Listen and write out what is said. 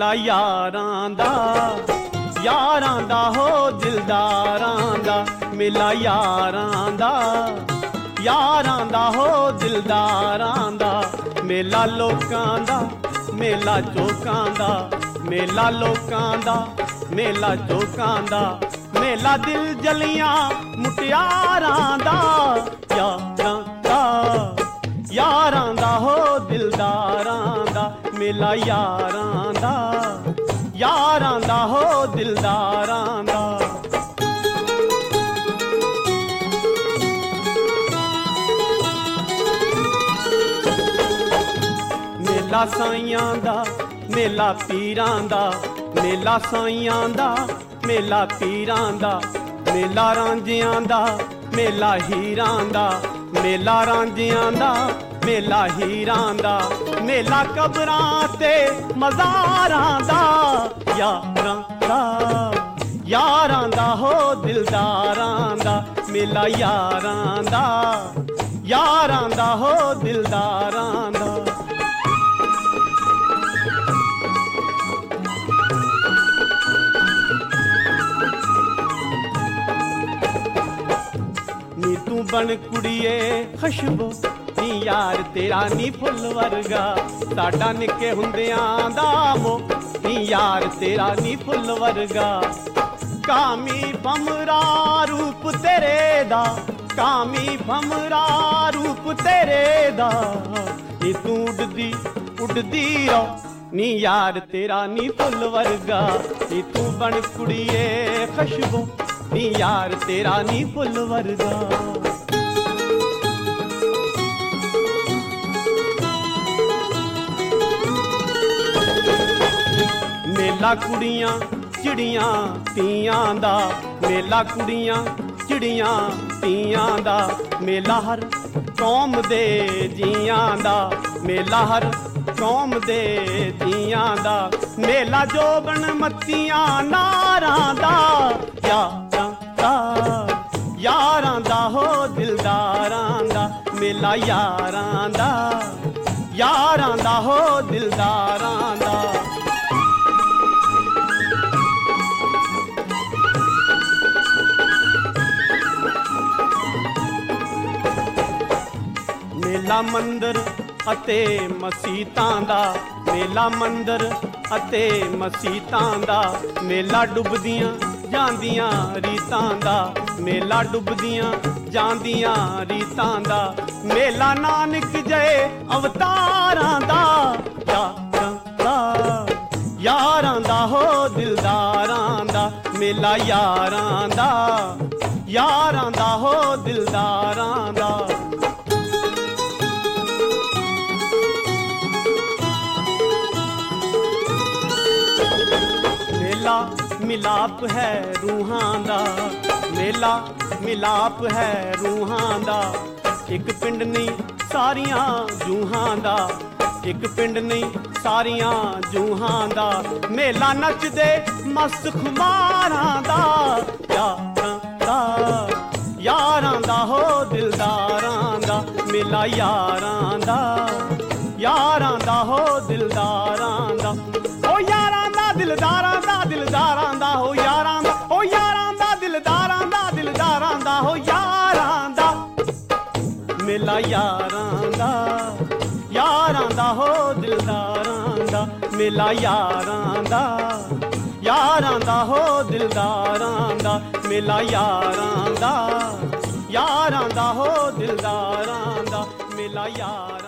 मेला यारां दा हो दिलदारां दा। मेला यारां दा हो दिलदारां दा। मेला लोकां दा मेला चौकां दा। मेला लोकां दा मेला चौकां दा। मेला दिल जलियां मुटियारां दा। यारां दा हो दिलदारां दा। मेला यारां दा हो दिलदारां दा। मेला साइयां दा मेला पीरां दा। मेला साइयां दा मेला पीरां दा। मेला रांझियां दा मेला हीरां दा। मेला रांझियां दा मेला हीरां दा। मेला कबरां ते मज़ारां दा। यारां दा हो दिलदारां दा। मेला यारां दा हो दिलदारां दा। नी तू बन कुड़िए खुशबू नी यार तेरा नी फुल वर्गा। साडा निक्के हुंदियां दा मोह नी यार तेरा नी फुल वर्गा। कामी भमरा रूप तेरे दा। कामी भमरा रूप तेरे दा। नी तू उड़दी रहो नी यार तेरा नी फुल वर्गा। नी तू बन कुड़िए खुशबू नी यार तेरा नी फुल वर्गा। मेला कुड़ियां चिड़ियां तियां दा। मेला कुड़ियां चिड़ियां तियां दा। मेला हर कौम दे जियां दा। मेला हर कौम दे जियां दा। मेला जोबन मत्तियां नारां दा। यारां दा हो दिलदारां दा। मेला यारां दा हो दिलदारां दा। मेला मंदिर अते मसीतां दा। मेला मंदिर अते मसीतां दा। मेला डुबदियां ਜਾਂਦੀਆਂ ਰੀਤਾਂ ਦਾ। ਮੇਲਾ ਡੁੱਬਦੀਆਂ ਜਾਂਦੀਆਂ ਰੀਤਾਂ ਦਾ। ਮੇਲਾ ਨਾਨਕ ਜਏ ਅਵਤਾਰਾਂ ਦਾ। यारां दा हो दिलदारां दा। मेला यारां दा हो दिलदारां दा। मेला मिलाप है रूहां दा। मेला मिलाप है रूहां दा। एक पिंड नहीं सारियां जूहां दा। एक पिंड नहीं सारियां जूहां दा। मेला नचदे मस्त खुमारां दा। यारां दा हो दिलदारां दा। मेला यारां दा हो दिलदारां दा। ओ यारां दा दिलदारां दा दिलदारां दा हो यारां दा। ओ यारां दा दिलदारां दा दिलदारां दा हो यारां दा। मेला यारां दा हो दिलदारां दा। मेला यारां दा हो दिलदारां दा। मेला यारां दा हो दिलदारां दा। मेला यारां